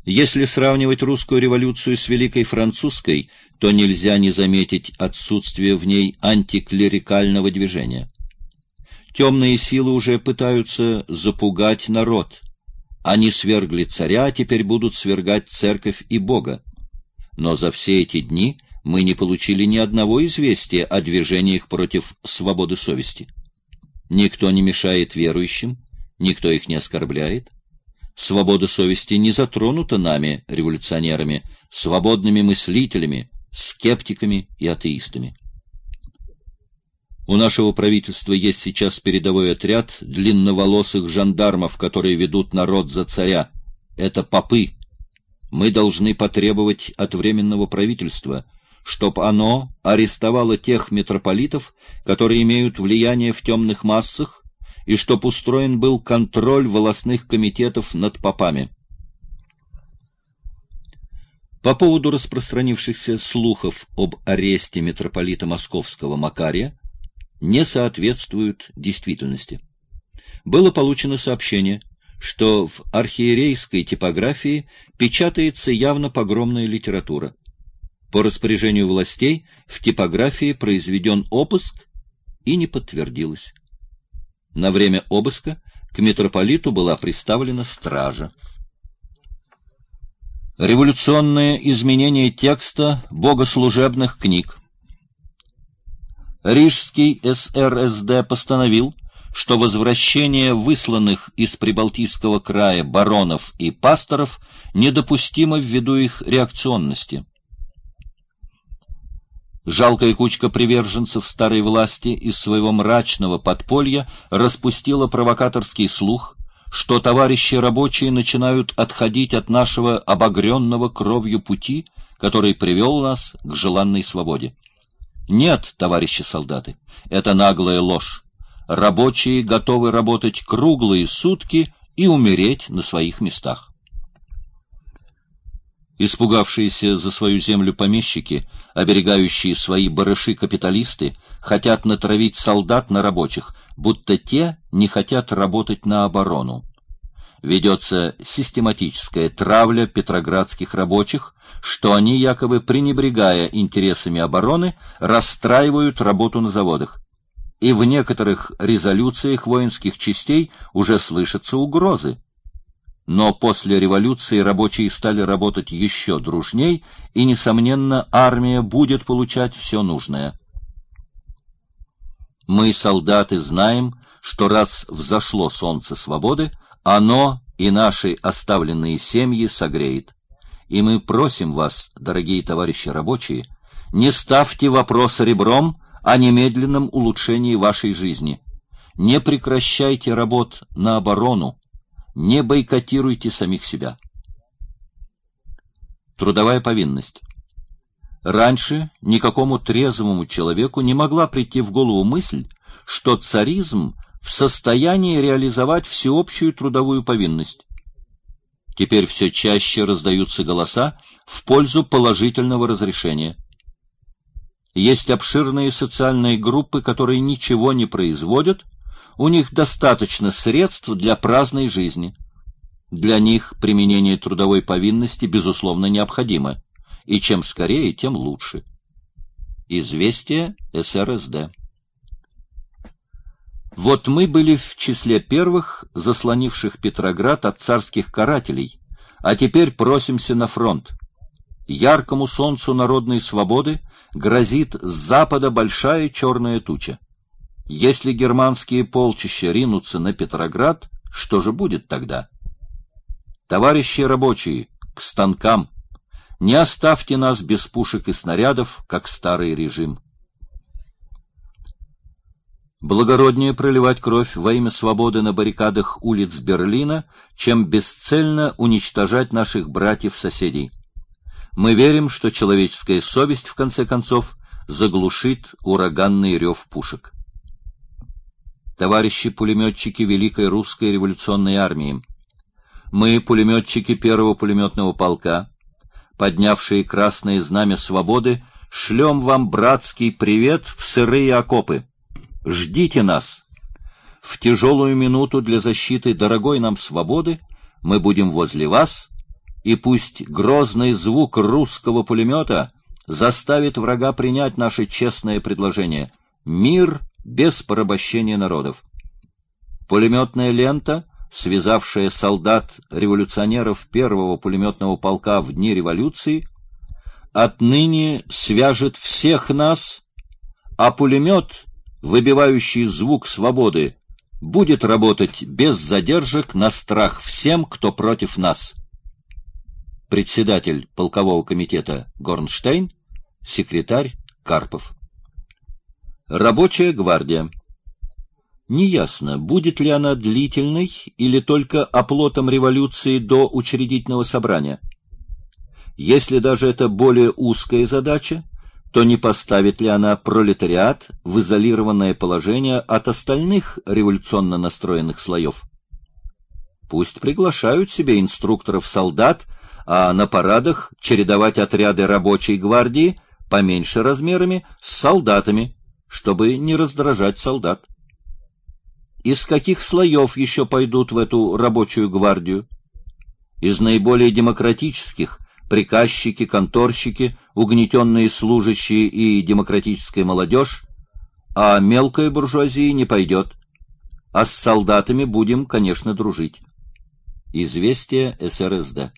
Если сравнивать русскую революцию с Великой Французской, то нельзя не заметить отсутствие в ней антиклерикального движения. Темные силы уже пытаются запугать народ. Они свергли царя, а теперь будут свергать церковь и Бога. Но за все эти дни мы не получили ни одного известия о движениях против свободы совести. Никто не мешает верующим, никто их не оскорбляет. Свобода совести не затронута нами, революционерами, свободными мыслителями, скептиками и атеистами. У нашего правительства есть сейчас передовой отряд длинноволосых жандармов, которые ведут народ за царя. Это попы. Мы должны потребовать от Временного правительства, чтоб оно арестовало тех митрополитов, которые имеют влияние в темных массах, и чтоб устроен был контроль волостных комитетов над попами. По поводу распространившихся слухов об аресте митрополита Московского Макария не соответствуют действительности. Было получено сообщение, что в архиерейской типографии печатается явно погромная литература. По распоряжению властей в типографии произведен обыск и не подтвердилось. На время обыска к митрополиту была приставлена стража. Революционное изменение текста богослужебных книг. Рижский СРСД постановил, что возвращение высланных из Прибалтийского края баронов и пасторов недопустимо ввиду их реакционности. Жалкая кучка приверженцев старой власти из своего мрачного подполья распустила провокаторский слух, что товарищи рабочие начинают отходить от нашего обогренного кровью пути, который привел нас к желанной свободе. Нет, товарищи солдаты, это наглая ложь. Рабочие готовы работать круглые сутки и умереть на своих местах. Испугавшиеся за свою землю помещики, оберегающие свои барыши капиталисты, хотят натравить солдат на рабочих, будто те не хотят работать на оборону. Ведется систематическая травля петроградских рабочих, что они, якобы пренебрегая интересами обороны, расстраивают работу на заводах. И в некоторых резолюциях воинских частей уже слышатся угрозы. Но после революции рабочие стали работать еще дружней, и, несомненно, армия будет получать все нужное. Мы, солдаты, знаем, что раз взошло солнце свободы, оно и наши оставленные семьи согреет. И мы просим вас, дорогие товарищи рабочие, не ставьте вопрос ребром о немедленном улучшении вашей жизни. Не прекращайте работ на оборону. Не бойкотируйте самих себя. Трудовая повинность. Раньше никакому трезвому человеку не могла прийти в голову мысль, что царизм в состоянии реализовать всеобщую трудовую повинность. Теперь все чаще раздаются голоса в пользу положительного разрешения. Есть обширные социальные группы, которые ничего не производят, у них достаточно средств для праздной жизни. Для них применение трудовой повинности, безусловно, необходимо, и чем скорее, тем лучше. Известие СРСД. Вот мы были в числе первых, заслонивших Петроград от царских карателей, а теперь просимся на фронт. Яркому солнцу народной свободы грозит с запада большая черная туча. Если германские полчища ринутся на Петроград, что же будет тогда? Товарищи рабочие, к станкам! Не оставьте нас без пушек и снарядов, как старый режим. Благороднее проливать кровь во имя свободы на баррикадах улиц Берлина, чем бесцельно уничтожать наших братьев-соседей. Мы верим, что человеческая совесть, в конце концов, заглушит ураганный рев пушек. Товарищи пулеметчики Великой Русской революционной армии, мы, пулеметчики первого пулеметного полка, поднявшие красное знамя свободы, шлем вам братский привет в сырые окопы. Ждите нас. В тяжелую минуту для защиты дорогой нам свободы мы будем возле вас и пусть грозный звук русского пулемета заставит врага принять наше честное предложение — мир без порабощения народов. Пулеметная лента, связавшая солдат-революционеров первого пулеметного полка в дни революции, отныне свяжет всех нас, а пулемет, выбивающий звук свободы, будет работать без задержек на страх всем, кто против нас. Председатель полкового комитета Горнштейн, секретарь Карпов. Рабочая гвардия. Неясно, будет ли она длительной или только оплотом революции до учредительного собрания. Если даже это более узкая задача, то не поставит ли она пролетариат в изолированное положение от остальных революционно настроенных слоев? Пусть приглашают себе инструкторов-солдат, а на парадах чередовать отряды рабочей гвардии поменьше размерами с солдатами, чтобы не раздражать солдат. Из каких слоев еще пойдут в эту рабочую гвардию? Из наиболее демократических — приказчики, конторщики, угнетенные служащие и демократическая молодежь, а мелкая буржуазия не пойдет. А с солдатами будем, конечно, дружить. Известие СРСД.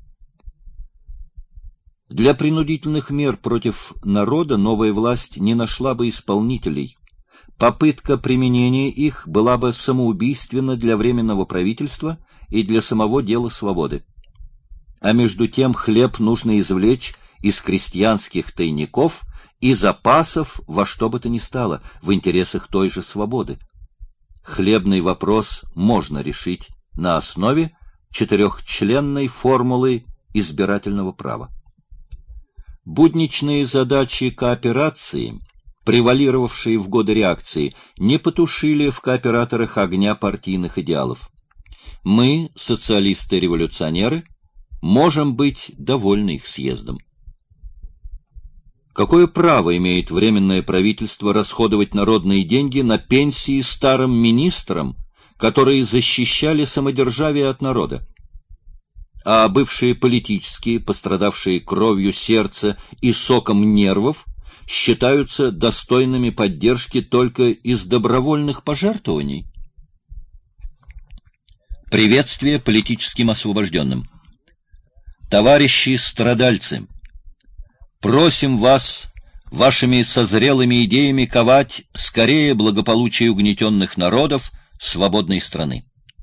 Для принудительных мер против народа новая власть не нашла бы исполнителей. Попытка применения их была бы самоубийственна для Временного правительства и для самого дела свободы. А между тем хлеб нужно извлечь из крестьянских тайников и запасов во что бы то ни стало, в интересах той же свободы. Хлебный вопрос можно решить на основе четырехчленной формулы избирательного права. Будничные задачи кооперации, превалировавшие в годы реакции, не потушили в кооператорах огня партийных идеалов. Мы, социалисты-революционеры, можем быть довольны их съездом. Какое право имеет Временное правительство расходовать народные деньги на пенсии старым министрам, которые защищали самодержавие от народа? А бывшие политические, пострадавшие кровью сердца и соком нервов, считаются достойными поддержки только из добровольных пожертвований? Приветствие политическим освобожденным. Товарищи страдальцы, просим вас вашими созрелыми идеями ковать скорее благополучие угнетенных народов свободной страны.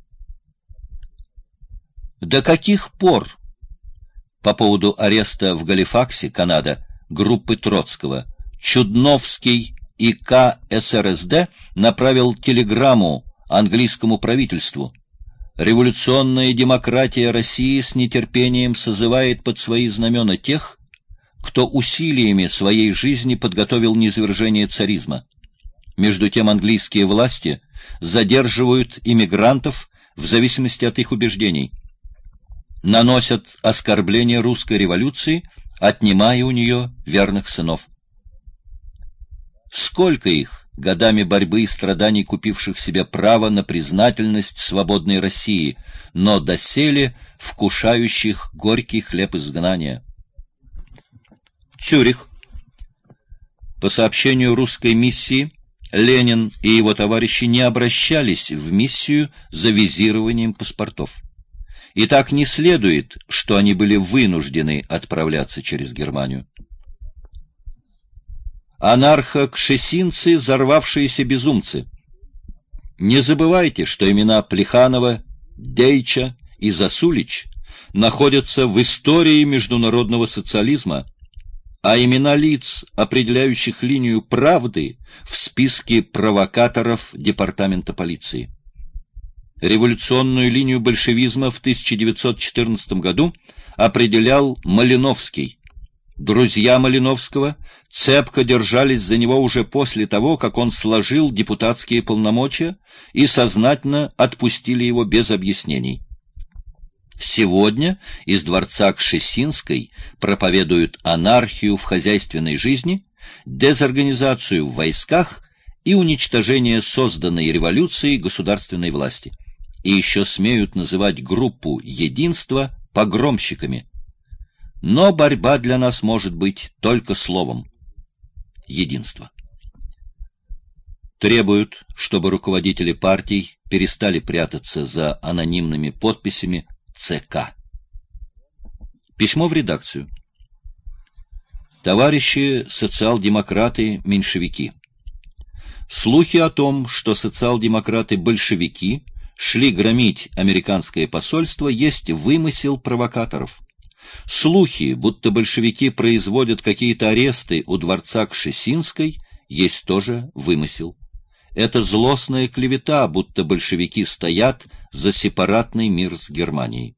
До каких пор? По поводу ареста в Галифаксе, Канада, группы Троцкого, Чудновский и КСРСД направил телеграмму английскому правительству. Революционная демократия России с нетерпением созывает под свои знамена тех, кто усилиями своей жизни подготовил низвержение царизма. Между тем английские власти задерживают иммигрантов в зависимости от их убеждений, наносят оскорбления русской революции, отнимая у нее верных сынов. Сколько их, годами борьбы и страданий купивших себе право на признательность свободной России, но доселе вкушающих горький хлеб изгнания. Цюрих. По сообщению русской миссии, Ленин и его товарищи не обращались в миссию за визированием паспортов. И так не следует, что они были вынуждены отправляться через Германию. Анархо-кшесинцы, взорвавшиеся безумцы. Не забывайте, что имена Плеханова, Дейча и Засулич находятся в истории международного социализма, а имена лиц, определяющих линию правды, в списке провокаторов департамента полиции. Революционную линию большевизма в 1914 году определял Малиновский. Друзья Малиновского цепко держались за него уже после того, как он сложил депутатские полномочия и сознательно отпустили его без объяснений. Сегодня из дворца Кшесинской проповедуют анархию в хозяйственной жизни, дезорганизацию в войсках и уничтожение созданной революцией государственной власти. И еще смеют называть группу «Единство» погромщиками. Но борьба для нас может быть только словом. Единство. Требуют, чтобы руководители партий перестали прятаться за анонимными подписями ЦК. Письмо в редакцию. Товарищи социал-демократы-меньшевики, слухи о том, что социал-демократы-большевики шли громить американское посольство, есть вымысел провокаторов. Слухи, будто большевики производят какие-то аресты у дворца Кшесинской, есть тоже вымысел. Это злостная клевета, будто большевики стоят за сепаратный мир с Германией.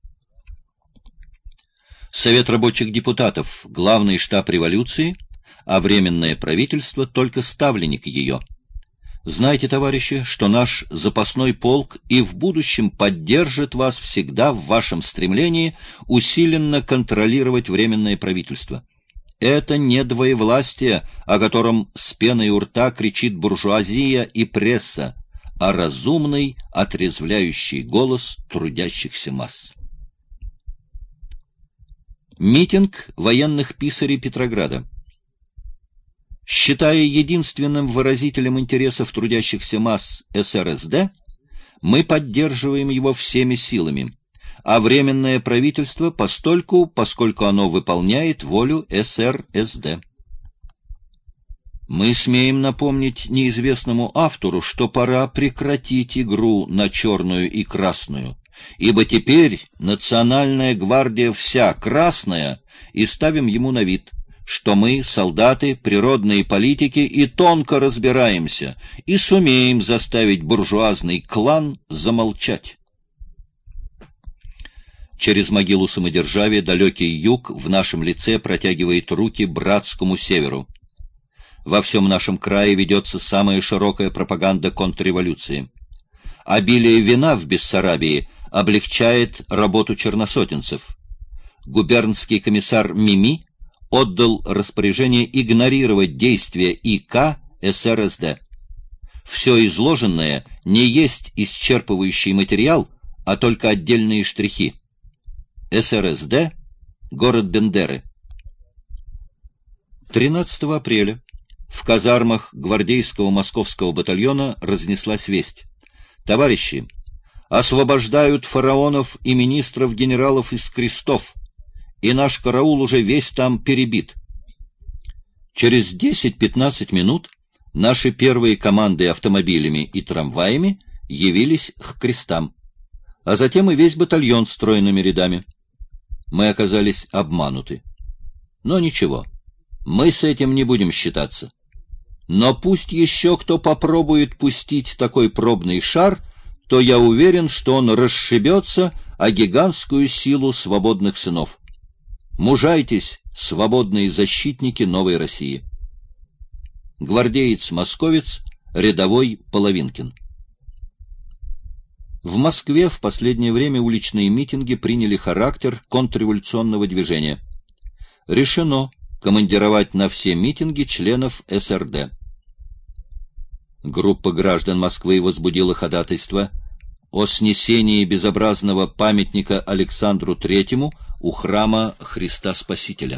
Совет рабочих депутатов — главный штаб революции, а Временное правительство — только ставленник ее. Знайте, товарищи, что наш запасной полк и в будущем поддержит вас всегда в вашем стремлении усиленно контролировать Временное правительство. Это не двоевластие, о котором с пеной у рта кричит буржуазия и пресса, а разумный, отрезвляющий голос трудящихся масс. Митинг военных писарей Петрограда. Считая единственным выразителем интересов трудящихся масс СРСД, мы поддерживаем его всеми силами, а Временное правительство постольку, поскольку оно выполняет волю СРСД. Мы смеем напомнить неизвестному автору, что пора прекратить игру на черную и красную, ибо теперь Национальная гвардия вся красная, и ставим ему на вид, что мы, солдаты, природные политики, и тонко разбираемся, и сумеем заставить буржуазный клан замолчать. Через могилу самодержавия далекий юг в нашем лице протягивает руки братскому северу. Во всем нашем крае ведется самая широкая пропаганда контрреволюции. Обилие вина в Бессарабии облегчает работу черносотенцев. Губернский комиссар Мими отдал распоряжение игнорировать действия ИК СРСД. Все изложенное не есть исчерпывающий материал, а только отдельные штрихи. СРСД, город Бендеры. 13 апреля в казармах гвардейского московского батальона разнеслась весть. Товарищи, освобождают фараонов и министров-генералов из крестов, и наш караул уже весь там перебит. Через 10-15 минут наши первые команды автомобилями и трамваями явились к крестам, а затем и весь батальон стройными рядами. Мы оказались обмануты. Но ничего, мы с этим не будем считаться. Но пусть еще кто попробует пустить такой пробный шар, то я уверен, что он расшибется о гигантскую силу свободных сынов. Мужайтесь, свободные защитники новой России. Гвардеец-московец, рядовой Половинкин. В Москве в последнее время уличные митинги приняли характер контрреволюционного движения. Решено командировать на все митинги членов СРД. Группа граждан Москвы возбудила ходатайство о снесении безобразного памятника Александру Третьему у храма Христа Спасителя.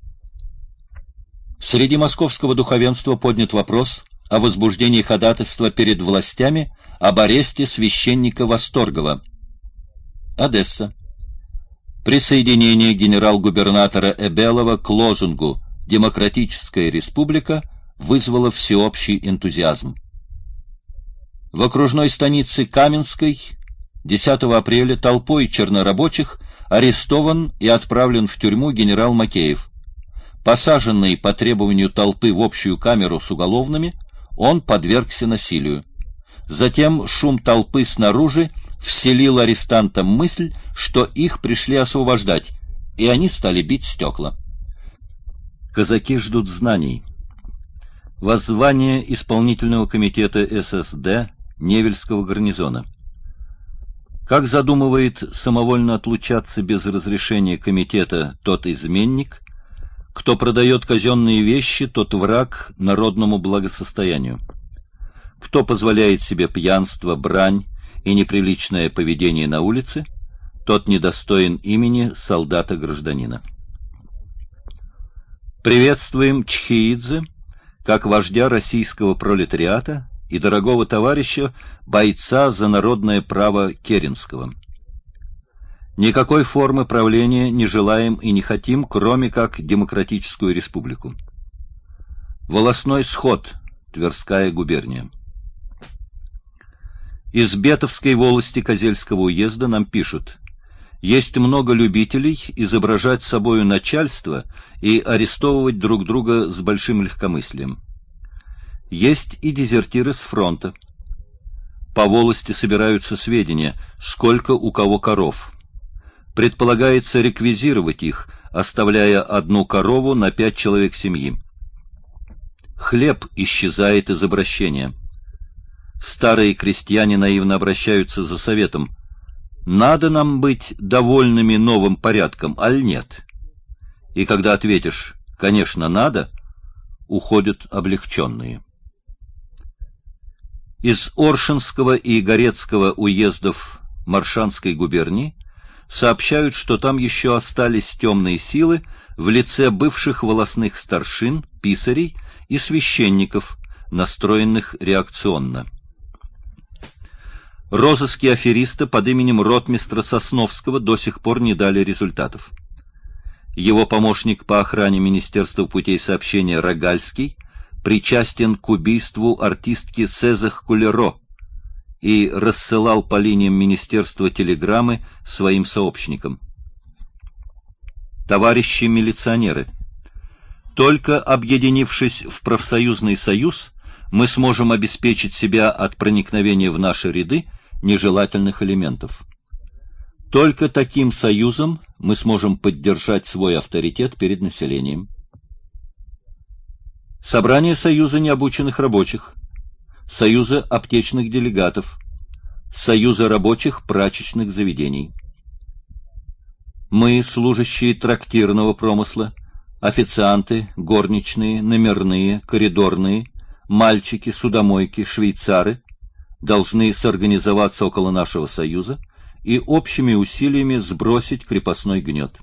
Среди московского духовенства поднят вопрос о возбуждении ходатайства перед властями об аресте священника Восторгова. Одесса. Присоединение генерал-губернатора Эбелова к лозунгу «Демократическая республика» вызвало всеобщий энтузиазм. В окружной станице Каменской 10 апреля толпой чернорабочих арестован и отправлен в тюрьму генерал Макеев. Посаженный по требованию толпы в общую камеру с уголовными, он подвергся насилию. Затем шум толпы снаружи вселил арестантам мысль, что их пришли освобождать, и они стали бить стекла. Казаки ждут знаний. Воззвание исполнительного комитета ССД Невельского гарнизона. Как задумывает самовольно отлучаться без разрешения комитета тот изменник, кто продает казенные вещи, тот враг народному благосостоянию. Кто позволяет себе пьянство, брань и неприличное поведение на улице, тот недостоин имени солдата-гражданина. Приветствуем Чхеидзе как вождя российского пролетариата и дорогого товарища, бойца за народное право Керенского. Никакой формы правления не желаем и не хотим, кроме как демократическую республику. Волостной сход, Тверская губерния. Из Бетовской волости Козельского уезда нам пишут: есть много любителей изображать собою начальство и арестовывать друг друга с большим легкомыслием. Есть и дезертиры с фронта. По волости собираются сведения, сколько у кого коров. Предполагается реквизировать их, оставляя одну корову на 5 человек семьи. Хлеб исчезает из обращения. Старые крестьяне наивно обращаются за советом: надо нам быть довольными новым порядком, аль нет? И когда ответишь «конечно, надо», уходят облегченные. Из Оршинского и Горецкого уездов Маршанской губернии сообщают, что там еще остались темные силы в лице бывших волостных старшин, писарей и священников, настроенных реакционно. Розыски афериста под именем ротмистра Сосновского до сих пор не дали результатов. Его помощник по охране Министерства путей сообщения Рогальский причастен к убийству артистки Сезах Кулеро и рассылал по линиям министерства телеграммы своим сообщникам. Товарищи милиционеры, только объединившись в профсоюзный союз, мы сможем обеспечить себя от проникновения в наши ряды нежелательных элементов. Только таким союзом мы сможем поддержать свой авторитет перед населением. Собрание Союза необученных рабочих, Союза аптечных делегатов, Союза рабочих прачечных заведений. Мы, служащие трактирного промысла, официанты, горничные, номерные, коридорные, мальчики, судомойки, швейцары, должны сорганизоваться около нашего союза и общими усилиями сбросить крепостной гнет.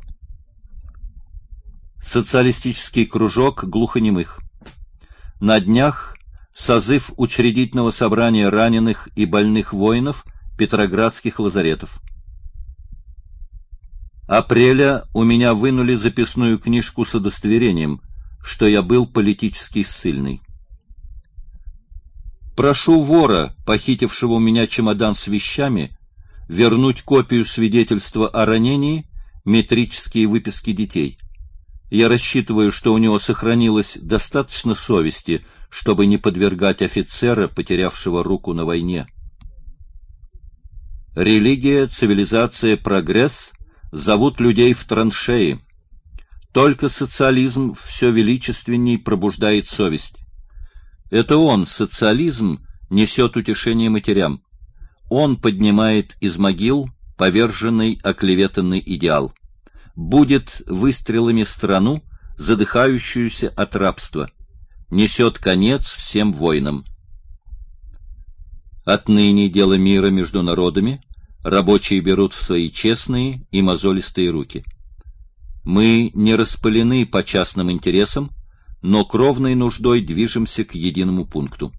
Социалистический кружок глухонемых. На днях созыв учредительного собрания раненых и больных воинов петроградских лазаретов. Апреля у меня вынули записную книжку с удостоверением, что я был политически ссыльный. Прошу вора, похитившего у меня чемодан с вещами, вернуть копию свидетельства о ранении, метрические выписки детей. Я рассчитываю, что у него сохранилось достаточно совести, чтобы не подвергать офицера, потерявшего руку на войне. Религия, цивилизация, прогресс зовут людей в траншеи. Только социализм все величественней пробуждает совесть. Это он, социализм, несет утешение матерям. Он поднимает из могил поверженный, оклеветанный идеал. Будет выстрелами страну, задыхающуюся от рабства. Несет конец всем войнам. Отныне дело мира между народами рабочие берут в свои честные и мозолистые руки. Мы не распылены по частным интересам, но кровной нуждой движемся к единому пункту.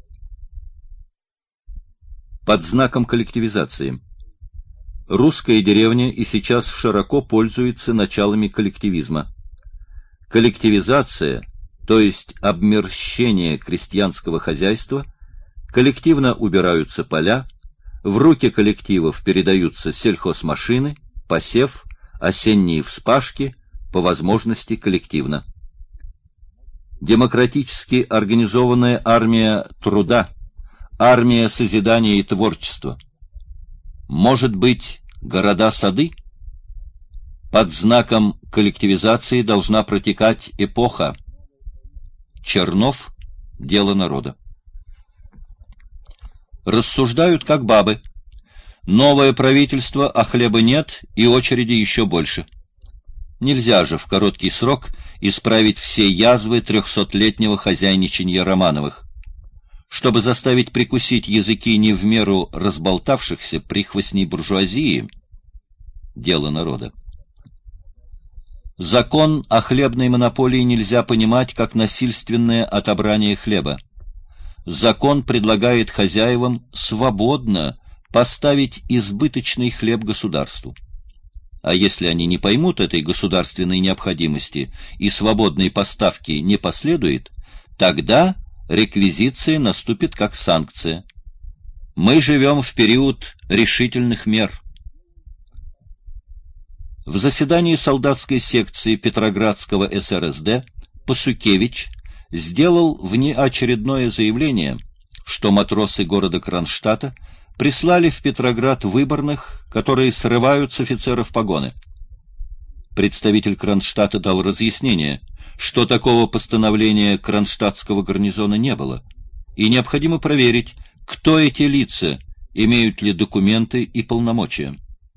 Под знаком коллективизации. Русская деревня и сейчас широко пользуется началами коллективизма. Коллективизация, то есть обмерщение крестьянского хозяйства, коллективно убираются поля, в руки коллективов передаются сельхозмашины, посев, осенние вспашки, по возможности коллективно. Демократически организованная армия труда, армия созидания и творчества. Может быть, города-сады? Под знаком коллективизации должна протекать эпоха. Чернов. Дело народа. Рассуждают как бабы. Новое правительство, а хлеба нет, и очереди еще больше. Нельзя же в короткий срок исправить все язвы 300-летнего хозяйничанья Романовых. Чтобы заставить прикусить языки не в меру разболтавшихся прихвостней буржуазии, Дело народа. Закон о хлебной монополии нельзя понимать как насильственное отобрание хлеба. Закон предлагает хозяевам свободно поставить избыточный хлеб государству. А если они не поймут этой государственной необходимости и свободной поставки не последует, тогда реквизиция наступит как санкция. Мы живем в период решительных мер. В заседании солдатской секции Петроградского СРСД Пасукевич сделал внеочередное заявление, что матросы города Кронштадта прислали в Петроград выборных, которые срывают с офицеров погоны. Представитель Кронштадта дал разъяснение, что такого постановления кронштадтского гарнизона не было, и необходимо проверить, кто эти лица, имеют ли документы и полномочия.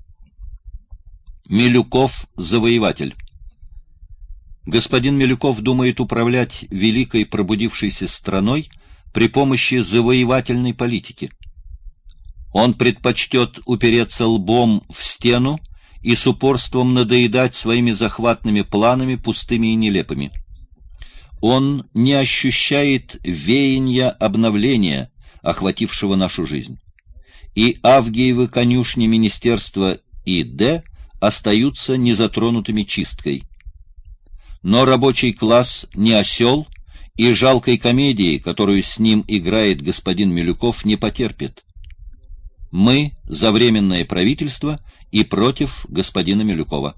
Милюков – завоеватель. Господин Милюков думает управлять великой пробудившейся страной при помощи завоевательной политики. Он предпочтет упереться лбом в стену и с упорством надоедать своими захватными планами пустыми и нелепыми. Он не ощущает веяния обновления, охватившего нашу жизнь. И Авгиевы конюшни министерства И.Д. остаются незатронутыми чисткой. Но рабочий класс не осел, и жалкой комедии, которую с ним играет господин Милюков, не потерпит. Мы за временное правительство и против господина Милюкова.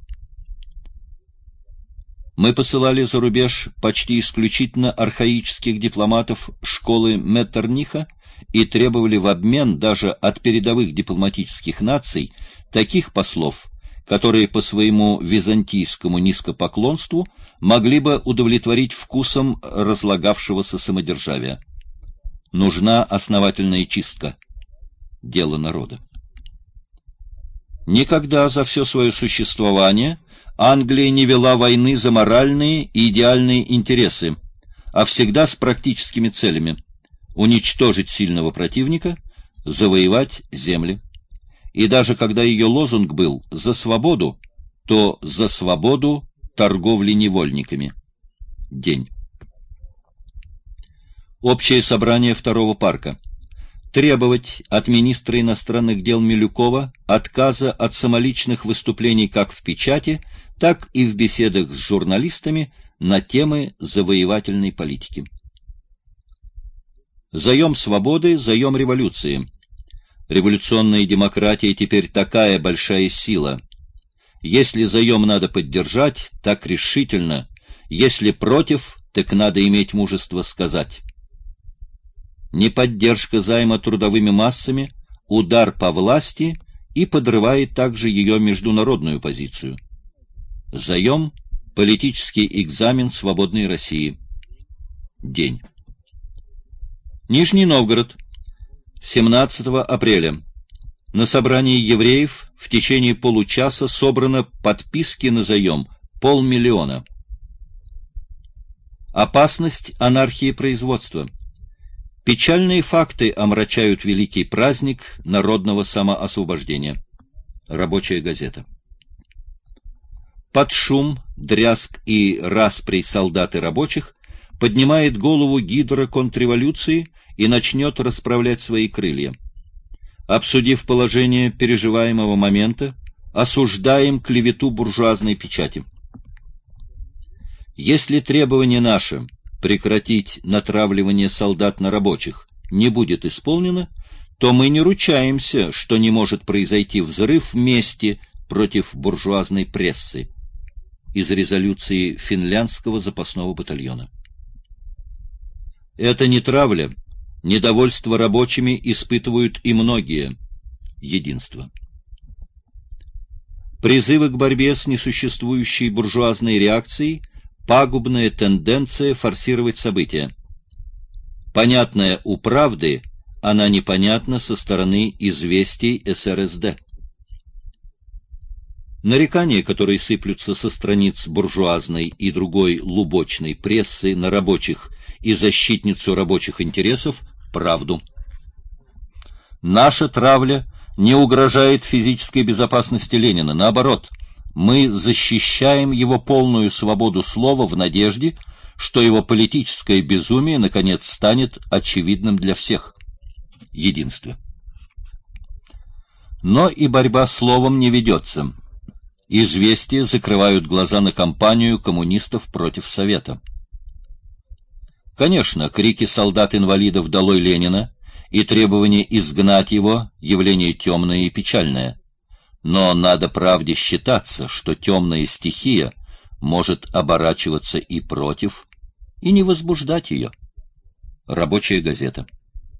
Мы посылали за рубеж почти исключительно архаических дипломатов школы Меттерниха и требовали в обмен даже от передовых дипломатических наций таких послов, которые по своему византийскому низкопоклонству могли бы удовлетворить вкусом разлагавшегося самодержавия. Нужна основательная чистка. Дело народа. Никогда за все свое существование Англия не вела войны за моральные и идеальные интересы, а всегда с практическими целями: уничтожить сильного противника, завоевать земли. И даже когда ее лозунг был «за свободу», то «за свободу торговли невольниками». День. Общее собрание второго парка. Требовать от министра иностранных дел Милюкова отказа от самоличных выступлений как в печати, так и в беседах с журналистами на темы завоевательной политики. Заем свободы, заем революции. Революционная демократия теперь такая большая сила. Если заем надо поддержать, так решительно. Если против, так надо иметь мужество сказать. Неподдержка займа трудовыми массами – удар по власти и подрывает также ее международную позицию. Заем – политический экзамен свободной России. День. Нижний Новгород. 17 апреля. На собрании евреев в течение получаса собрано подписки на заем 500 000. Опасность анархии производства. Печальные факты омрачают великий праздник народного самоосвобождения. Рабочая газета. Под шум, дрязг и распри солдат и рабочих поднимает голову гидра контрреволюции и начнет расправлять свои крылья. Обсудив положение переживаемого момента, осуждаем клевету буржуазной печати. Если требование наше прекратить натравливание солдат на рабочих не будет исполнено, то мы не ручаемся, что не может произойти взрыв мести против буржуазной прессы. Из резолюции финляндского запасного батальона. Это не травля. Недовольство рабочими испытывают и многие. Единство. Призывы к борьбе с несуществующей буржуазной реакцией – пагубная тенденция форсировать события. Понятная у правды, она непонятна со стороны известий СРСД. Нарекания, которые сыплются со страниц буржуазной и другой лубочной прессы на рабочих и защитницу рабочих интересов, правду. Наша травля не угрожает физической безопасности Ленина. Наоборот, мы защищаем его полную свободу слова в надежде, что его политическое безумие, наконец, станет очевидным для всех. Единство. Но и борьба словом не ведется. Известия закрывают глаза на кампанию коммунистов против Совета. Конечно, крики солдат-инвалидов «Долой Ленина» и требование изгнать его — явление темное и печальное. Но надо правде считаться, что темная стихия может оборачиваться и против, и не возбуждать ее. Рабочая газета.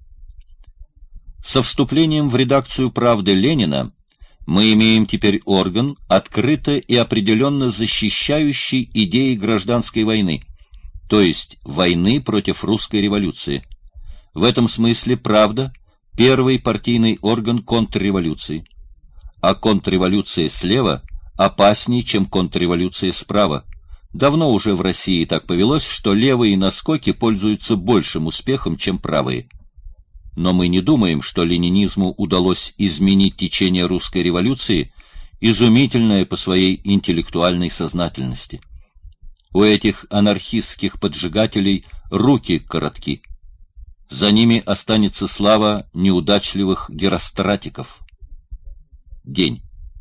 Со вступлением в редакцию «Правды» Ленина мы имеем теперь орган, открыто и определенно защищающий идеи гражданской войны, то есть войны против русской революции. В этом смысле «Правда» — первый партийный орган контрреволюции. А контрреволюция слева опаснее, чем контрреволюция справа. Давно уже в России так повелось, что левые наскоки пользуются большим успехом, чем правые. Но мы не думаем, что ленинизму удалось изменить течение русской революции, изумительное по своей интеллектуальной сознательности. У этих анархистских поджигателей руки коротки. За ними останется слава неудачливых геростратиков. День.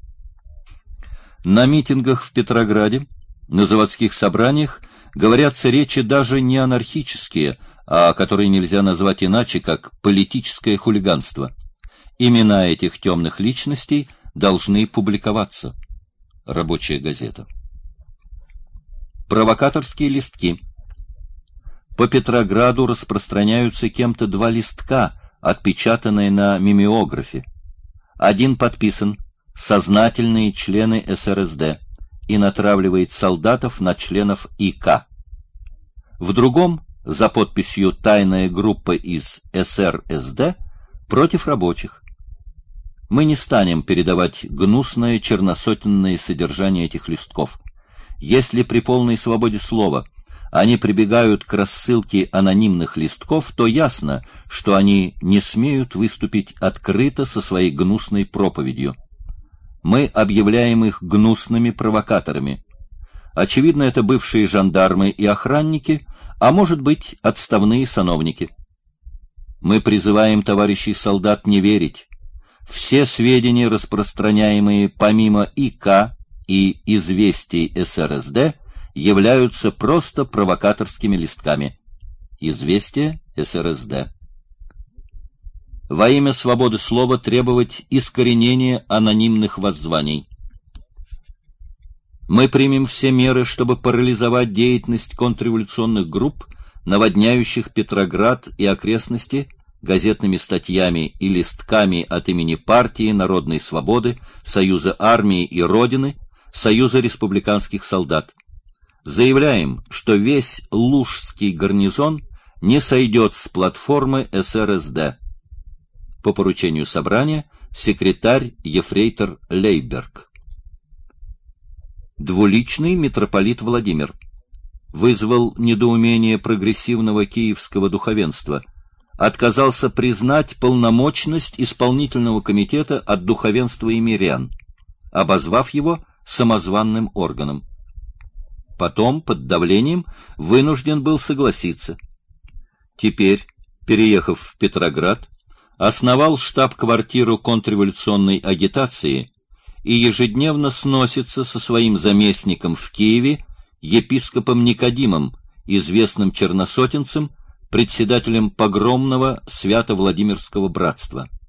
На митингах в Петрограде, на заводских собраниях говорятся речи даже не анархические, а которые нельзя назвать иначе, как политическое хулиганство. Имена этих темных личностей должны публиковаться. Рабочая газета. Провокаторские листки. По Петрограду распространяются кем-то два листка, отпечатанные на мимеографе. Один подписан «Сознательные члены СРСД» и натравливает солдатов на членов ИК. В другом, за подписью «Тайная группа из СРСД» против рабочих. Мы не станем передавать гнусное черносотенное содержание этих листков. Если при полной свободе слова они прибегают к рассылке анонимных листков, то ясно, что они не смеют выступить открыто со своей гнусной проповедью. Мы объявляем их гнусными провокаторами. Очевидно, это бывшие жандармы и охранники, а может быть, отставные сановники. Мы призываем товарищей солдат не верить. Все сведения, распространяемые помимо ИК и известий СРСД, являются просто провокаторскими листками. Известия СРСД. Во имя свободы слова требовать искоренения анонимных воззваний. Мы примем все меры, чтобы парализовать деятельность контрреволюционных групп, наводняющих Петроград и окрестности газетными статьями и листками от имени партии Народной свободы, Союза армии и Родины, Союза республиканских солдат. Заявляем, что весь Лужский гарнизон не сойдет с платформы СРСД. По поручению собрания секретарь ефрейтор Лейберг. Двуличный митрополит Владимир вызвал недоумение прогрессивного киевского духовенства, отказался признать полномочность исполнительного комитета от духовенства и мирян, обозвав его самозванным органом. Потом, под давлением, вынужден был согласиться. Теперь, переехав в Петроград, основал штаб-квартиру контрреволюционной агитации и ежедневно сносится со своим заместником в Киеве, епископом Никодимом, известным черносотенцем, председателем погромного Свято-Владимирского братства.